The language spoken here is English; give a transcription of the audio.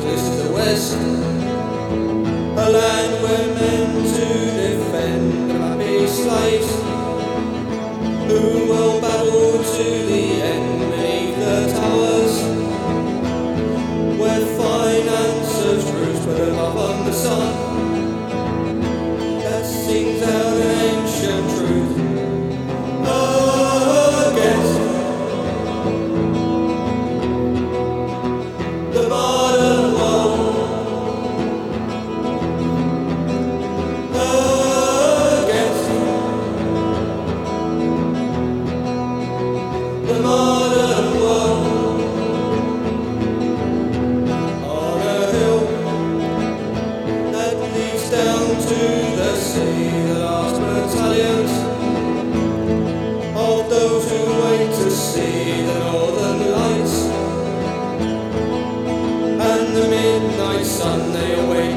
is the West, a land where men to defend and be slaves, who will battle to the end beneath the towers, where finance of truth put above on the sun, that sings out an ancient truth against the modern world, against the modern world. On a hill that leads down to the sea, the last battalions of those who wait to see the northern lights and the midnight sun, they await